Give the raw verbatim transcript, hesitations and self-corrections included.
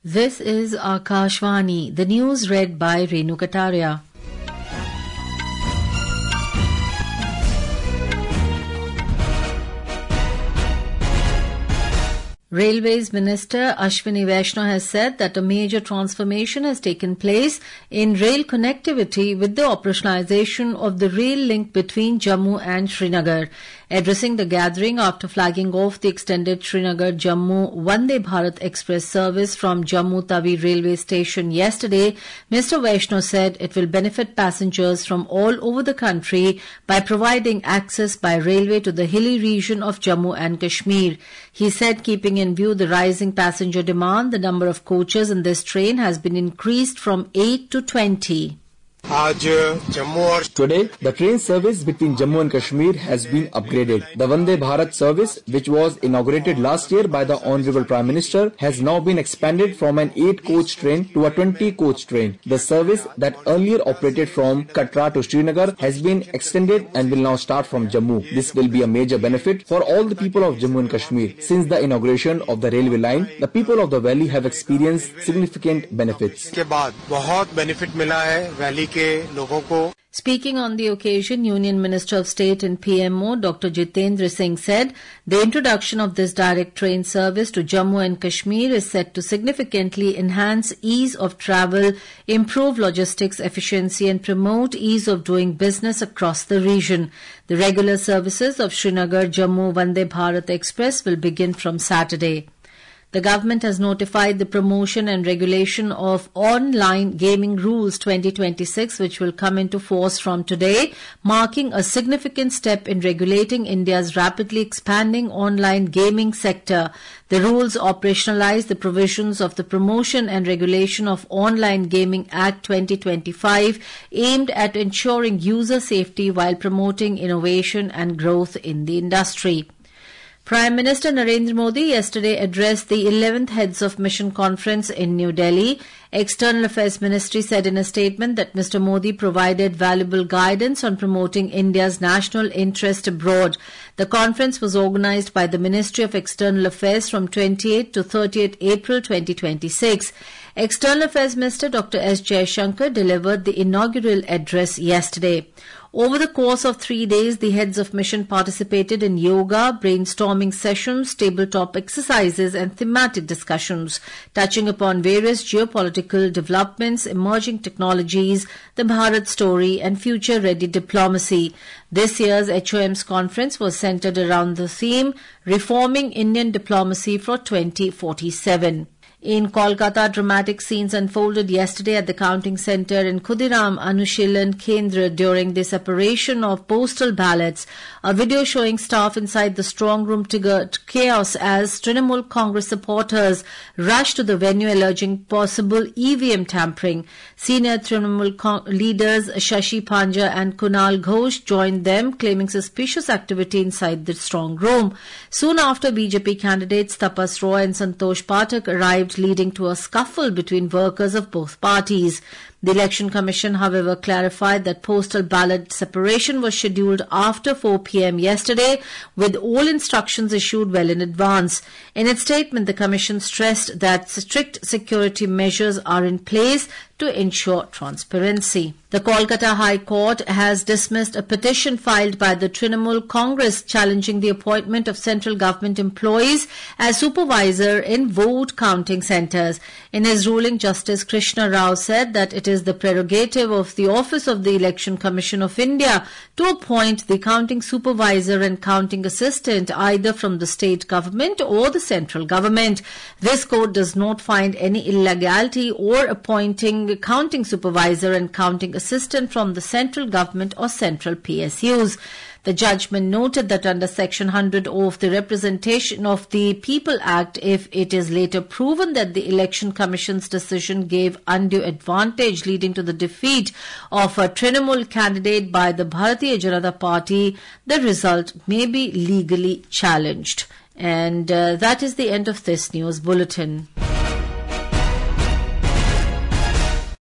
This is Akashvani, the news read by Renu Kataria. Railways Minister Ashwini Vaishnaw has said that a major transformation has taken place in rail connectivity with the operationalization of the rail link between Jammu and Srinagar. Addressing the gathering after flagging off the extended Srinagar-Jammu Vande Bharat Express service from Jammu Tawi railway station yesterday, Mister Vaishnaw said it will benefit passengers from all over the country by providing access by railway to the hilly region of Jammu and Kashmir. He said, keeping in view the rising passenger demand, the number of coaches in this train has been increased from eight to twenty. Today, the train service between Jammu and Kashmir has been upgraded. The Vande Bharat service, which was inaugurated last year by the Honorable Prime Minister, has now been expanded from an eight-coach train to a twenty-coach train. The service that earlier operated from Katra to Srinagar has been extended and will now start from Jammu. This will be a major benefit for all the people of Jammu and Kashmir. Since the inauguration of the railway line, the people of the valley have experienced significant benefits. Speaking on the occasion, Union Minister of State and P M O Doctor Jitendra Singh said the introduction of this direct train service to Jammu and Kashmir is set to significantly enhance ease of travel, improve logistics efficiency and promote ease of doing business across the region. The regular services of Srinagar-Jammu Vande Bharat Express will begin from Saturday. The government has notified the promotion and regulation of online gaming rules twenty twenty-six, which will come into force from today, marking a significant step in regulating India's rapidly expanding online gaming sector. The rules operationalize the provisions of the Promotion and Regulation of Online Gaming Act twenty twenty-five, aimed at ensuring user safety while promoting innovation and growth in the industry. Prime Minister Narendra Modi yesterday addressed the eleventh Heads of Mission Conference in New Delhi. External Affairs Ministry said in a statement that Mister Modi provided valuable guidance on promoting India's national interest abroad. The conference was organized by the Ministry of External Affairs from twenty-eighth to thirtieth April twenty twenty-six. External Affairs Minister Doctor S. Jaishankar delivered the inaugural address yesterday. Over the course of three days, the heads of mission participated in yoga, brainstorming sessions, tabletop exercises and thematic discussions, touching upon various geopolitical developments, emerging technologies, the Bharat story and future-ready diplomacy. This year's H O M's conference was centered around the theme, Reforming Indian Diplomacy for twenty forty-seven. In Kolkata, dramatic scenes unfolded yesterday at the counting centre in Khudiram Anushilan Kendra during the separation of postal ballots. A video showing staff inside the strong room triggered chaos as Trinamool Congress supporters rushed to the venue alleging possible E V M tampering. Senior Trinamool Con- leaders Shashi Panja and Kunal Ghosh joined them, claiming suspicious activity inside the strong room. Soon after, B J P candidates Tapas Roy and Santosh Pathak arrived, leading to a scuffle between workers of both parties. The Election Commission, however, clarified that postal ballot separation was scheduled after four p.m. yesterday, with all instructions issued well in advance. In its statement, the Commission stressed that strict security measures are in place to ensure transparency. The Kolkata High Court has dismissed a petition filed by the Trinamool Congress challenging the appointment of central government employees as supervisor in vote counting centres. In his ruling, Justice Krishna Rao said that it is the prerogative of the Office of the Election Commission of India to appoint the counting supervisor and counting assistant either from the state government or the central government. This court does not find any illegality or appointing counting supervisor and counting assistant from the central government or central P S Us. The judgment noted that under Section one hundred of the Representation of the People Act, if it is later proven that the Election Commission's decision gave undue advantage leading to the defeat of a Trinamool candidate by the Bharatiya Janata Party, the result may be legally challenged. And uh, that is the end of this news bulletin.